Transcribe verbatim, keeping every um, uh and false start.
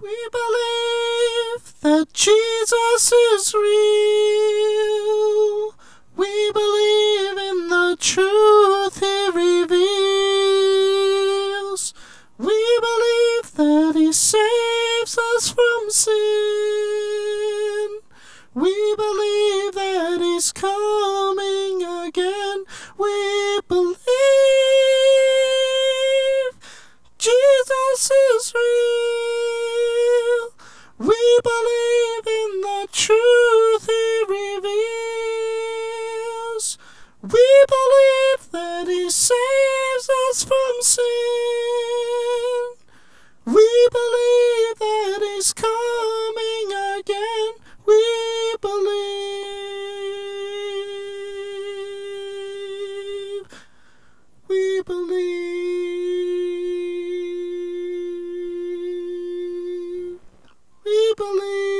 We believe that Jesus is real. We believe in the truth he reveals. We believe that he saves us from sin. We believe that he's coming again. We believe Jesus is real. We believe in the truth he reveals. We believe that he saves us from sin. We believe that he's coming again. We believe. We believe. We believe.